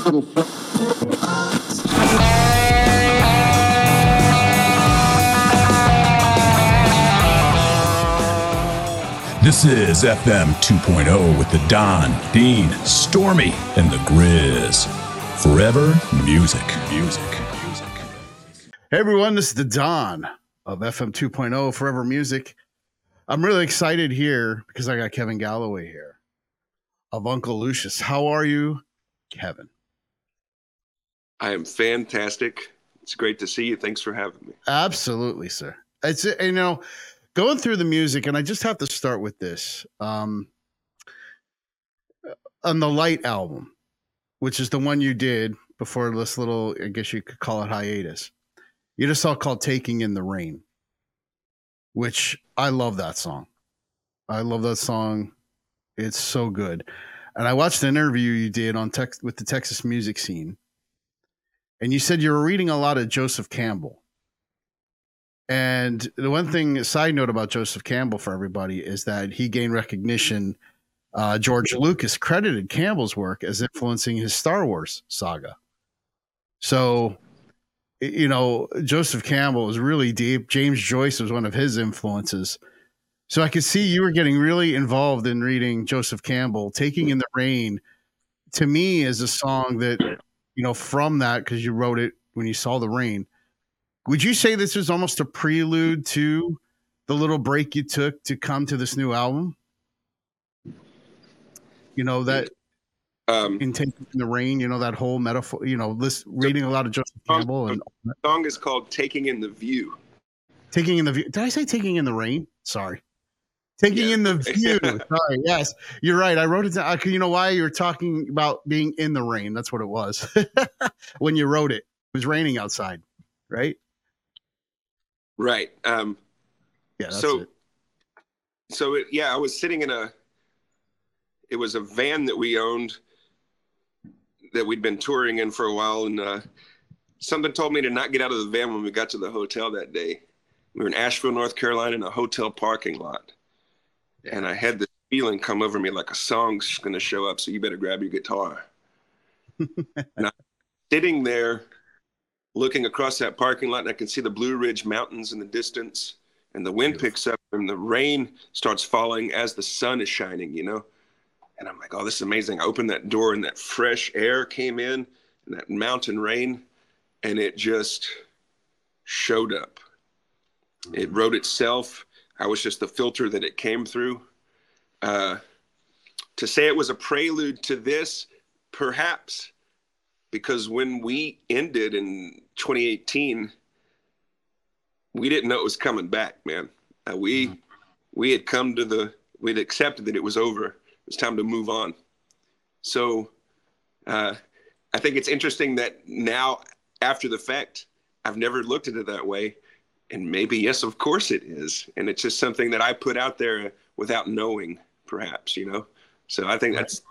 This is FM 2.0 with the Don, Dean, Stormy, and the Grizz. Forever music. Hey everyone, this is the Don of FM 2.0 Forever Music. I'm really excited here because I got Kevin Galloway here of Uncle Lucius. How are you, Kevin? I am fantastic. It's great to see you. Thanks for having me. Absolutely, sir. It's, going through the music, and I just have to start with this. On the Light album, which is the one you did before this little, I guess you could call it hiatus, you just saw called Taking in the Rain, which I love that song. I love that song. It's so good. And I watched an interview you did on with the Texas music scene, and you said you were reading a lot of Joseph Campbell. And the one thing, a side note about Joseph Campbell for everybody is that he gained recognition. George Lucas credited Campbell's work as influencing his Star Wars saga. So, Joseph Campbell was really deep. James Joyce was one of his influences. So I could see you were getting really involved in reading Joseph Campbell. Taking in the Rain, to me, is a song that, from that, because you wrote it when you saw the rain. Would you say this was almost a prelude to the little break you took to come to this new album? That in Taking in the Rain, that whole metaphor, reading a lot of Joseph Campbell. And the song is called Taking in the View. Taking in the View. Did I say Taking in the Rain? Sorry. Taking in the View. Sorry. Yes, you're right. I wrote it down. You know why? You were talking about being in the rain. That's what it was. When you wrote it. It was raining outside, right? Right. Yeah. That's it. I was sitting in it was a van that we owned that we'd been touring in for a while. And something told me to not get out of the van when we got to the hotel that day. We were in Asheville, North Carolina, in a hotel parking lot. And I had this feeling come over me like a song's going to show up, so you better grab your guitar. And I'm sitting there looking across that parking lot, and I can see the Blue Ridge Mountains in the distance, and the wind picks up, and the rain starts falling as the sun is shining, And I'm like, oh, this is amazing. I opened that door, and that fresh air came in, and that mountain rain, and it just showed up. It wrote itself. I was just the filter that it came through. To say it was a prelude to this, perhaps, because when we ended in 2018, we didn't know it was coming back, man. We had we'd accepted that it was over. It was time to move on. So I think it's interesting that now, after the fact, I've never looked at it that way. And maybe, yes, of course it is. And it's just something that I put out there without knowing, perhaps, So I think that's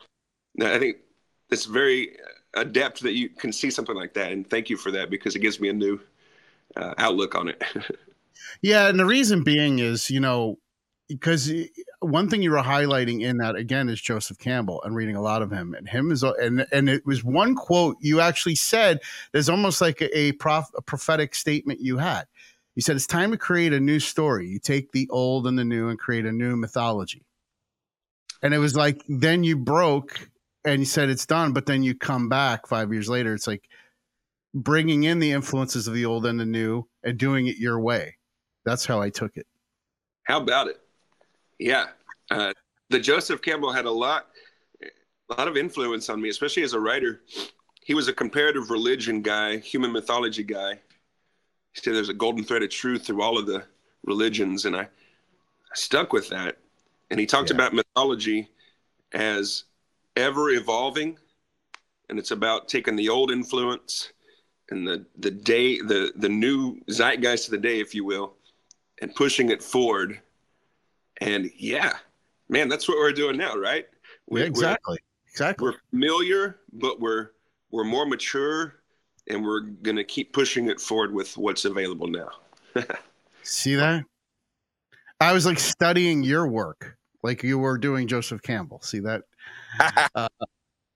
very adept that you can see something like that. And thank you for that, because it gives me a new outlook on it. Yeah. And the reason being is, because one thing you were highlighting in that, again, is Joseph Campbell and reading a lot of him. And it was one quote you actually said, there's almost like a prophetic statement you had. You said, it's time to create a new story. You take the old and the new and create a new mythology. And it was like, then you broke and you said it's done, but then you come back 5 years later. It's like bringing in the influences of the old and the new and doing it your way. That's how I took it. How about it? Yeah. The Joseph Campbell had a lot of influence on me, especially as a writer. He was a comparative religion guy, human mythology guy. He said there's a golden thread of truth through all of the religions, and I stuck with that. And he talked about mythology as ever evolving, and it's about taking the old influence and the new zeitgeist of the day, if you will, and pushing it forward. And yeah, man, that's what we're doing now, right? Exactly. We're familiar, but we're more mature, and we're going to keep pushing it forward with what's available now. See that? I was like studying your work, like you were doing Joseph Campbell. See that?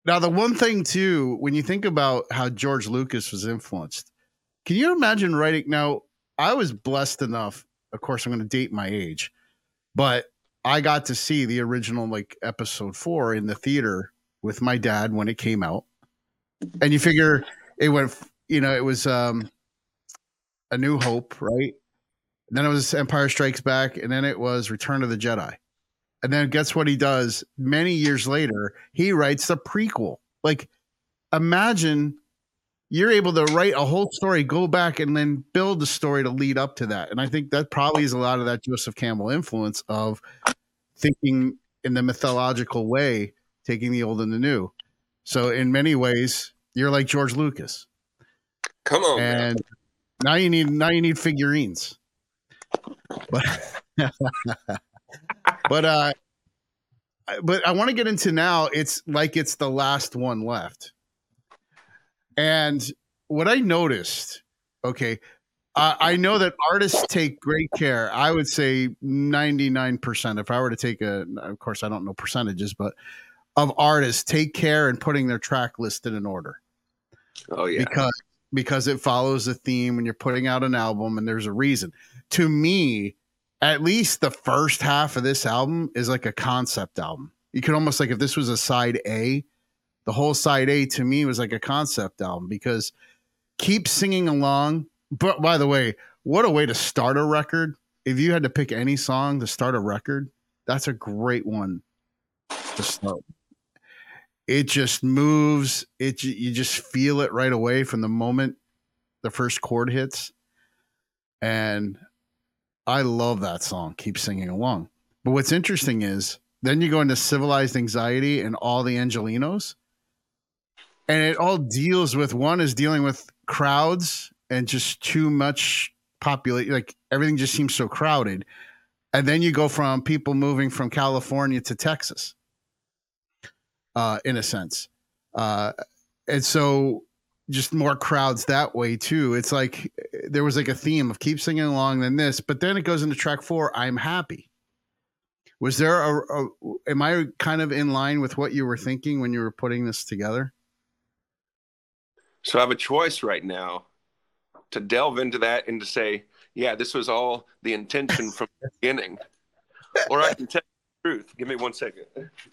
Now, the one thing too, when you think about how George Lucas was influenced, can you imagine writing? Now, I was blessed enough. Of course, I'm going to date my age, but I got to see the original like episode 4 in the theater with my dad when it came out. And you figure it went, it was A New Hope, right? And then it was Empire Strikes Back, and then it was Return of the Jedi. And then guess what he does? Many years later, he writes the prequel. Like, imagine you're able to write a whole story, go back, and then build the story to lead up to that. And I think that probably is a lot of that Joseph Campbell influence of thinking in the mythological way, taking the old and the new. So in many ways, you're like George Lucas. Come on, and now you need figurines. But but I want to get into now. It's like it's the last one left. And what I noticed, okay, I know that artists take great care. I would say 99%. If I were to take of course, I don't know percentages, but of artists take care in putting their track listed in order. Oh yeah, because it follows a theme when you're putting out an album, and there's a reason. To me, at least the first half of this album is like a concept album. You could almost, like, if this was a side A, the whole side A to me was like a concept album, because Keep Singing Along. But by the way, what a way to start a record. If you had to pick any song to start a record, that's a great one to start. It just moves. You just feel it right away from the moment the first chord hits. And I love that song, Keep Singing Along. But what's interesting is then you go into Civilized Anxiety and All the Angelinos. And it all deals with, one is dealing with crowds and just too much population. Like, everything just seems so crowded. And then you go from people moving from California to Texas, in a sense. And so just more crowds that way too. It's like there was like a theme of Keep Singing Along, then this, but then it goes into track 4, I'm Happy. Was there am I kind of in line with what you were thinking when you were putting this together? So I have a choice right now to delve into that and to say, yeah, this was all the intention from the beginning. Or I can tell you the truth. Give me 1 second.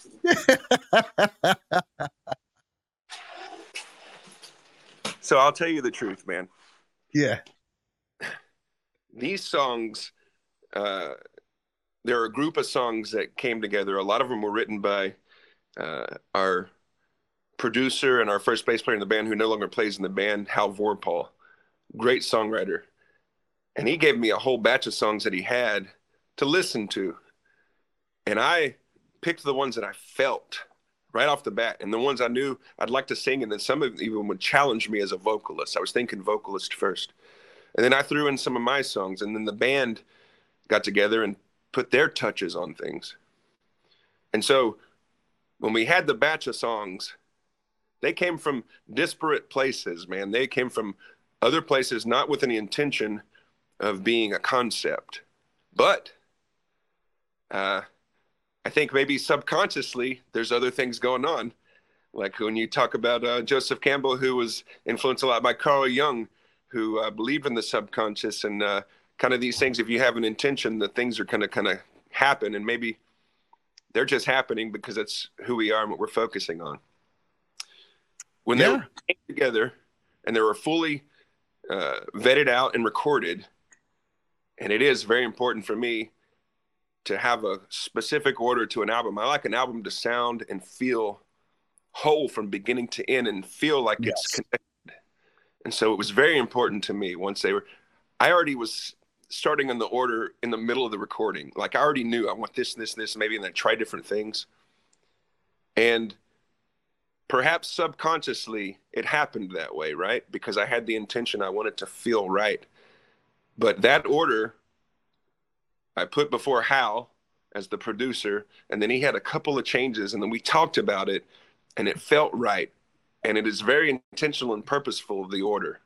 So I'll tell you the truth, man. Yeah. These songs, there are a group of songs that came together. A lot of them were written by our producer and our first bass player in the band, who no longer plays in the band, Hal Vorpal. Great songwriter. And he gave me a whole batch of songs that he had to listen to. And I picked the ones that I felt right off the bat, and the ones I knew I'd like to sing, and then some of them even would challenge me as a vocalist. I was thinking vocalist first. And then I threw in some of my songs, and then the band got together and put their touches on things. And so when we had the batch of songs, they came from disparate places, man. They came from other places, not with any intention of being a concept. But I think maybe subconsciously there's other things going on. Like when you talk about Joseph Campbell, who was influenced a lot by Carl Jung, who believed in the subconscious and kind of these things. If you have an intention, the things are kind of happen, and maybe they're just happening because it's who we are and what we're focusing on. When they were together and they were fully vetted out and recorded, and it is very important for me to have a specific order to an album. I like an album to sound and feel whole from beginning to end and feel like it's connected. And so it was very important to me once I already was starting in the order in the middle of the recording. Like, I already knew I want this, maybe, and I tried different things. And perhaps subconsciously it happened that way, right? Because I had the intention, I wanted to feel right. But that order I put before Hal as the producer, and then he had a couple of changes, and then we talked about it, and it felt right. And it is very intentional and purposeful, the order.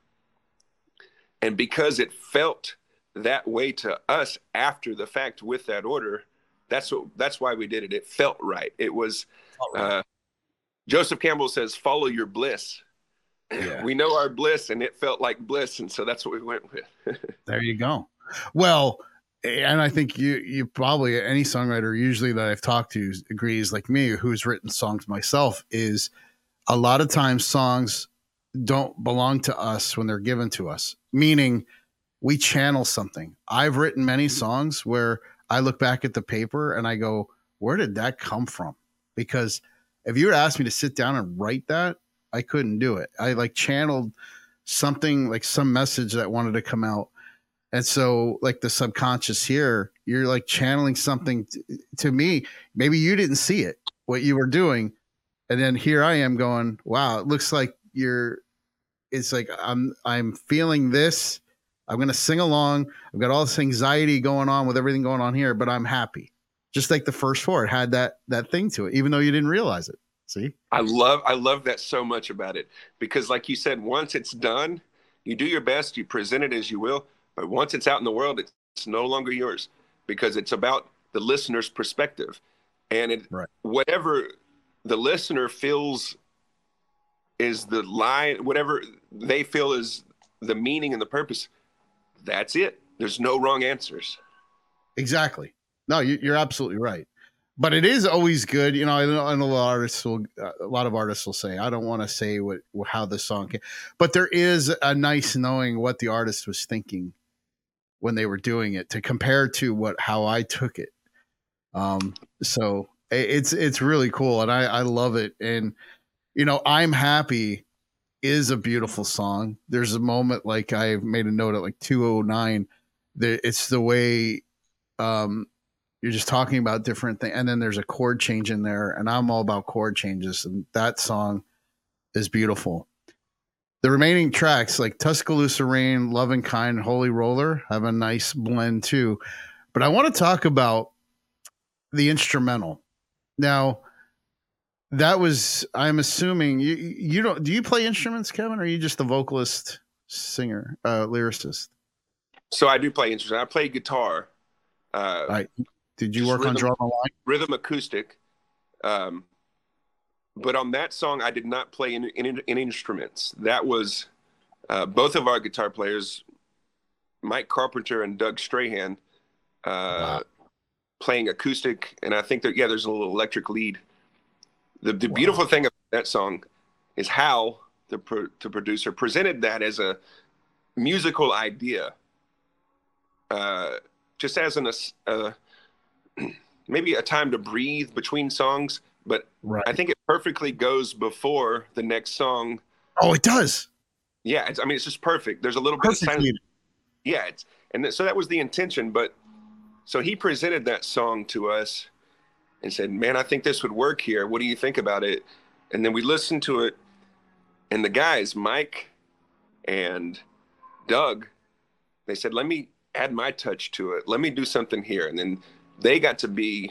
And because it felt that way to us after the fact with that order, that's why we did it. It felt right. It was Joseph Campbell says, "Follow your bliss." Yeah. We know our bliss, and it felt like bliss, and so that's what we went with. There you go. Well, and I think you probably, any songwriter usually that I've talked to agrees, like me, who's written songs myself, is a lot of times songs don't belong to us when they're given to us, meaning we channel something. I've written many songs where I look back at the paper and I go, where did that come from? Because if you were asked me to sit down and write that, I couldn't do it. I like channeled something, like some message that wanted to come out. And so, like the subconscious here, you're like channeling something to me. Maybe you didn't see it, what you were doing. And then here I am going, wow, it looks like it's like I'm feeling this. I'm going to sing along. I've got all this anxiety going on with everything going on here, but I'm happy. Just like the first four, it had that thing to it, even though you didn't realize it. See? I love that so much about it, because like you said, once it's done, you do your best, you present it as you will, but once it's out in the world, it's no longer yours, because it's about the listener's perspective. And whatever the listener feels is the line, whatever they feel is the meaning and the purpose, that's it. There's no wrong answers. Exactly. No, you're absolutely right. But it is always good. You know, I know a lot of artists will say, I don't want to say how the song came, but there is a nice knowing what the artist was thinking when they were doing it to compare to how I took it. So it's really cool, and I love it. And you know, I'm Happy is a beautiful song. There's a moment, like I made a note at like 2:09, that it's the way you're just talking about different things, and then there's a chord change in there, and I'm all about chord changes, and that song is beautiful. The remaining tracks, like Tuscaloosa Rain, Love and Kind, Holy Roller, have a nice blend too. But I want to talk about the instrumental. Now, that was, I'm assuming you don't, do you play instruments, Kevin, or are you just the vocalist, singer, lyricist? So I do play instruments. I play guitar. Right. Did you work on Draw the Line? Rhythm acoustic. But on that song, I did not play in instruments. That was both of our guitar players, Mike Carpenter and Doug Strahan, playing acoustic. And I think that, there's a little electric lead. The beautiful thing about that song is how the producer presented that as a musical idea, just as maybe a time to breathe between songs. But I think it perfectly goes before the next song. Oh, it does. Yeah, it's just perfect. There's a little bit of silence. Yeah, so that was the intention. But so he presented that song to us and said, "Man, I think this would work here. What do you think about it?" And then we listened to it, and the guys, Mike and Doug, they said, "Let me add my touch to it. Let me do something here." And then they got to be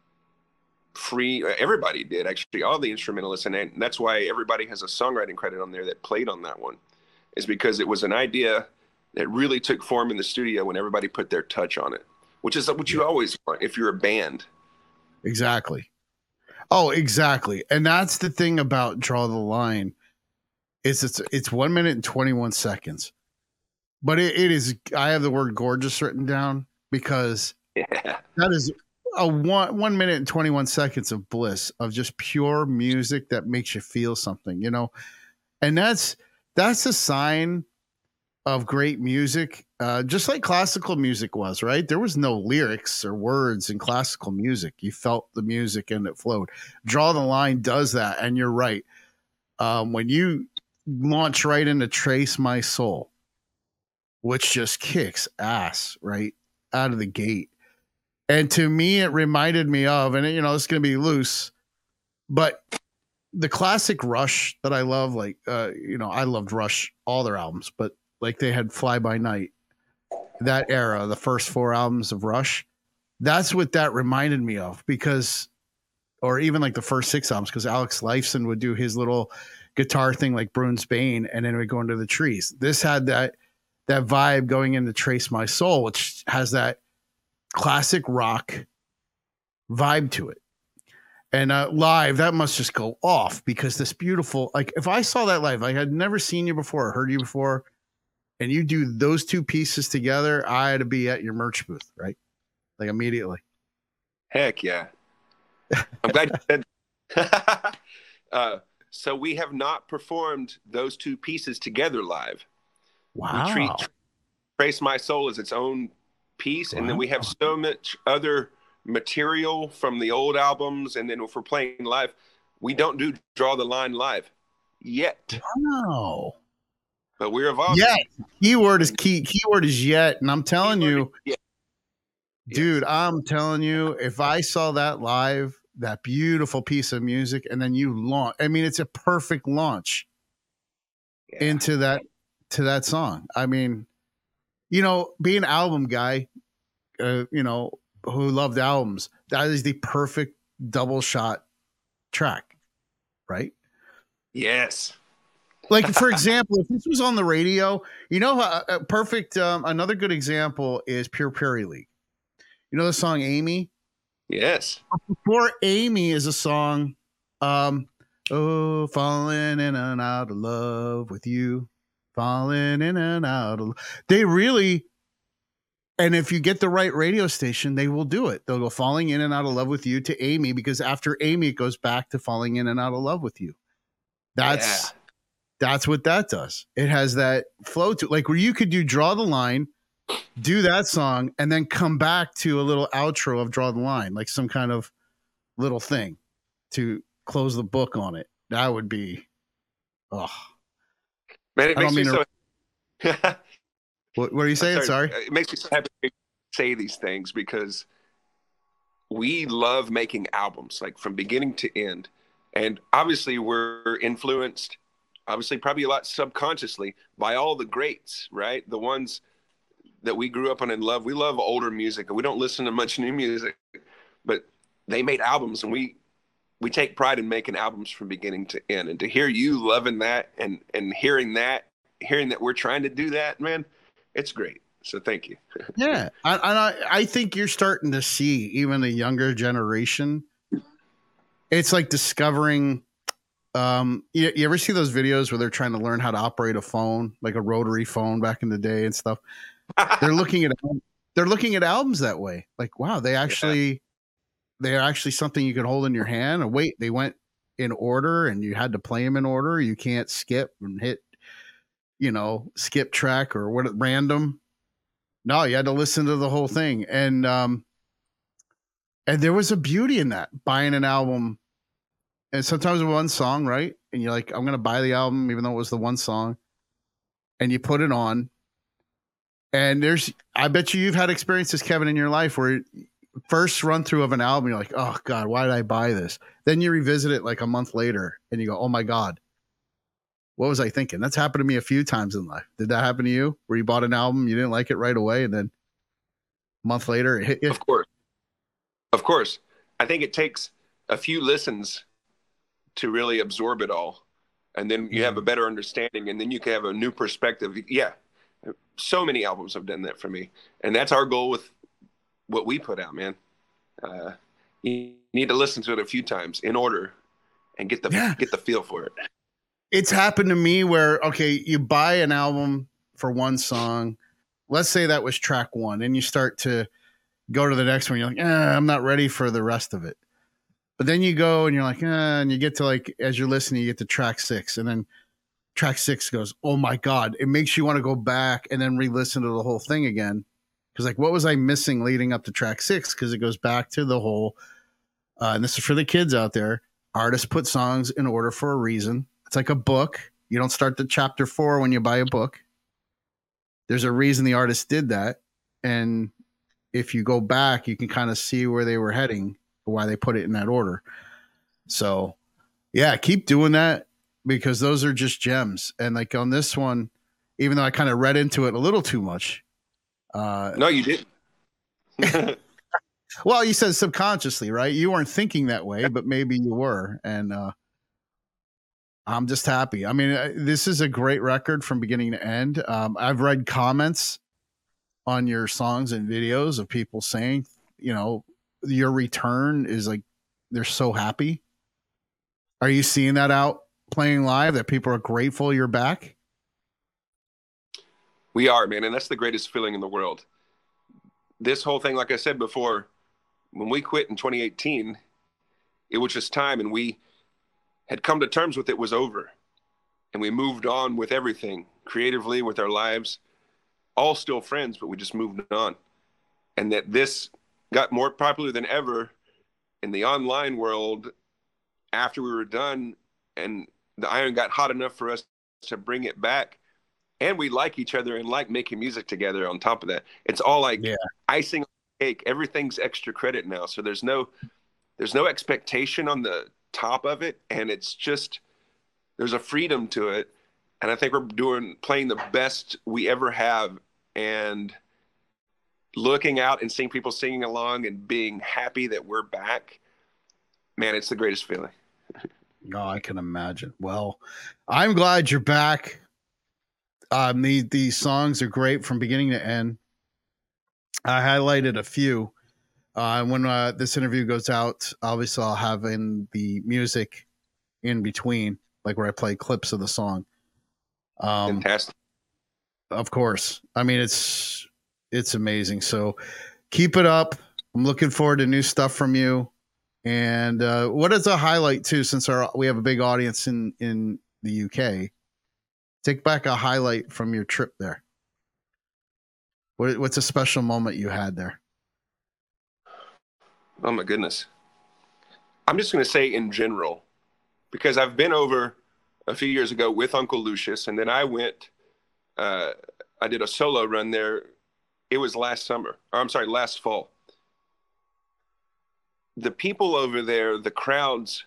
free. Everybody did, actually, all the instrumentalists, and that's why everybody has a songwriting credit on there that played on that one, is because it was an idea that really took form in the studio when everybody put their touch on it, which is what you always want if you're a band. Exactly. Oh, exactly. And that's the thing about Draw the Line, is it's 1 minute and 21 seconds, but it is, I have the word gorgeous written down, because that is a 1 minute and 21 seconds of bliss, of just pure music that makes you feel something, you know? And that's a sign of great music, just like classical music was, right? There was no lyrics or words in classical music. You felt the music and it flowed. Draw the Line does that. And you're right. When you launch right into Trace My Soul, which just kicks ass right out of the gate. And to me, it reminded me of, and you know, it's going to be loose, but the classic Rush that I love, like, you know, I loved Rush, all their albums, but like they had Fly By Night, that era, the first 4 albums of Rush, that's what that reminded me of, because, or even like the first 6 albums, because Alex Lifeson would do his little guitar thing like Bruins Bane, and then it would go into the trees. This had that vibe going into Trace My Soul, which has that classic rock vibe to it. And live, that must just go off because this beautiful, like if I saw that live, like I'd never seen you before or heard you before, and you do those two pieces together, I had to be at your merch booth, right? Like immediately. Heck yeah. I'm glad you said so we have not performed those two pieces together live. Wow. We treat Trace My Soul as its own piece, and then we have so much other material from the old albums, and then if we're playing live, we don't do Draw the Line live yet. Wow. But we're evolving. Yet. Keyword is key. Keyword is yet. And I'm telling you, dude, I'm telling you, if I saw that live, that beautiful piece of music, and then you launch, I mean, it's a perfect launch into that song. I mean, you know, being an album guy, you know, who loved albums, that is the perfect double shot track, right? Yes. Like, for example, if this was on the radio, you know, perfect. Another good example is Pure Prairie League. You know the song Amy? Yes. Before Amy is a song, oh, falling in and out of love with you, falling in and out of. They really, and if you get the right radio station, they will do it. They'll go falling in and out of love with you to Amy, because after Amy, it goes back to falling in and out of love with you. That's what that does. It has that flow to, like, where you could do Draw the Line, do that song, and then come back to a little outro of Draw the Line, like some kind of little thing to close the book on it. That would be, man, it makes me so. What are you saying? Sorry. It makes me so happy to say these things because we love making albums, like from beginning to end. And obviously we're influenced, obviously probably a lot subconsciously, by all the greats, right? The ones that we grew up on and love. We love older music, and we don't listen to much new music, but they made albums, and we take pride in making albums from beginning to end. And to hear you loving that and hearing that we're trying to do that, man, it's great. So thank you. Yeah. I think you're starting to see even the younger generation. It's like discovering, you ever see those videos where they're trying to learn how to operate a phone, like a rotary phone back in the day and stuff? They're looking at albums that way. Like, wow, they're actually something you can hold in your hand. And wait, they went in order, and you had to play them in order. You can't skip and hit, skip track or random. No, you had to listen to the whole thing. And there was a beauty in that, buying an album, and sometimes one song, right? And you're like, I'm going to buy the album, even though it was the one song, and you put it on. And I bet you've had experiences, Kevin, in your life where first run through of an album, you're like, oh God, why did I buy this? Then you revisit it like a month later and you go, oh my God, what was I thinking? That's happened to me a few times in life. Did that happen to you where you bought an album, you didn't like it right away, and then a month later it hit you? Of course. I think it takes a few listens to really absorb it all. And then you have a better understanding, and then you can have a new perspective. Yeah. So many albums have done that for me. And that's our goal with what we put out, man. You need to listen to it a few times in order and get the feel for it. It's happened to me where, okay, you buy an album for one song. Let's say that was track one, and you start to go to the next one. You're like, I'm not ready for the rest of it. But then you go and you're like, and you get to, like, as you're listening, you get to track 6, and then track 6 goes, oh my God. It makes you want to go back and then re-listen to the whole thing again. Because, like, what was I missing leading up to track 6? Because it goes back to the whole, and this is for the kids out there, artists put songs in order for a reason. It's like a book. You don't start the chapter 4 when you buy a book. There's a reason the artist did that. And if you go back, you can kind of see where they were heading, or why they put it in that order. So, yeah, keep doing that, because those are just gems. And like on this one, even though I kind of read into it a little too much. No, you didn't. Well, you said subconsciously, right? You weren't thinking that way, but maybe you were. And I'm just happy. I mean, this is a great record from beginning to end. I've read comments on your songs and videos of people saying, your return is like they're so happy. Are you seeing that out playing live, that people are grateful you're back? We are, man. And that's the greatest feeling in the world. This whole thing, like I said before, when we quit in 2018, it was just time, and we had come to terms with it was over. And we moved on with everything, creatively, with our lives, all still friends, but we just moved on. And that this got more popular than ever in the online world after we were done, and the iron got hot enough for us to bring it back. And we like each other and like making music together on top of that. It's all like icing on the cake. Everything's extra credit now. So there's no expectation on the top of it. And it's just, there's a freedom to it. And I think we're playing the best we ever have. And looking out and seeing people singing along and being happy that we're back, man, it's the greatest feeling. Oh, I can imagine. Well, I'm glad you're back. These songs are great from beginning to end. I highlighted a few. When this interview goes out, obviously I'll have in the music in between, like where I play clips of the song. Fantastic. Of course. I mean, it's amazing. So keep it up. I'm looking forward to new stuff from you. And what is a highlight too, since we have a big audience in the UK? Take back a highlight from your trip there. What's a special moment you had there? Oh my goodness. I'm just going to say in general, because I've been over a few years ago with Uncle Lucius, and then I went, I did a solo run there. It was last fall. The people over there, the crowds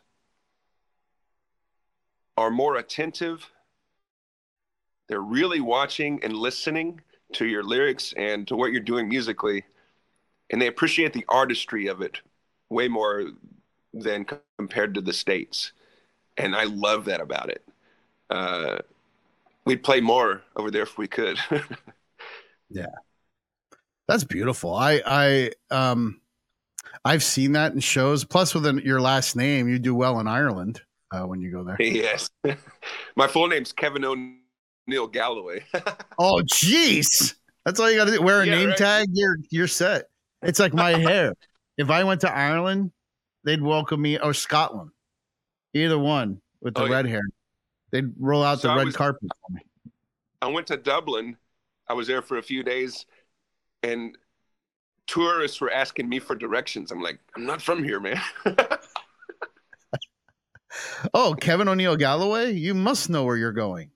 are more attentive. They're really watching and listening to your lyrics and to what you're doing musically. And they appreciate the artistry of it way more than compared to the States. And I love that about it. We'd play more over there if we could. Yeah. That's beautiful. I've seen that in shows. Plus, with your last name, you do well in Ireland when you go there. Yes. My full name's Kevin O'Neill Galloway. Oh, jeez. That's all you got to do. Wear a name tag. You're set. It's like my hair. If I went to Ireland, they'd welcome me, or Scotland, either one with the red hair. They'd roll out the red carpet for me. I went to Dublin. I was there for a few days, and tourists were asking me for directions. I'm like, I'm not from here, man. Oh, Kevin O'Neill Galloway? You must know where you're going.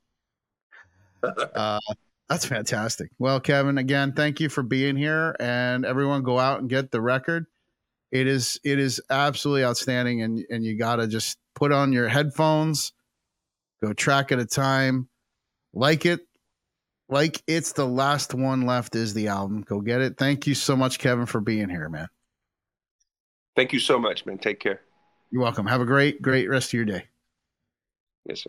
That's fantastic. Well, Kevin, again, thank you for being here, and everyone go out and get the record. It is absolutely outstanding, and you got to just put on your headphones, go track at a time, like it's the last one left is the album. Go get it. Thank you so much, Kevin, for being here, man. Thank you so much, man. Take care. You're welcome. Have a great rest of your day.